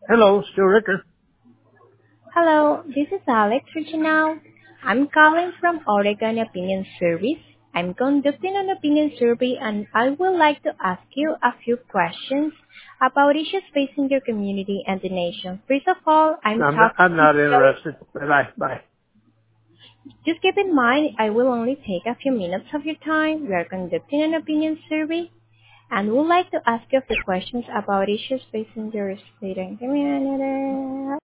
Hello, still Ricker. Hello, this is Alex reaching out. I'm calling from Oregon Opinion Service. I'm conducting an opinion survey and I would like to ask you a few questions about issues facing your community and the nation. First of all, I'm talking I'm to not Joe. interested. Bye bye. Just keep in mind, I will only take a few minutes of your time. We are conducting an opinion survey and would like to ask you a few questions about issues facing your state and community.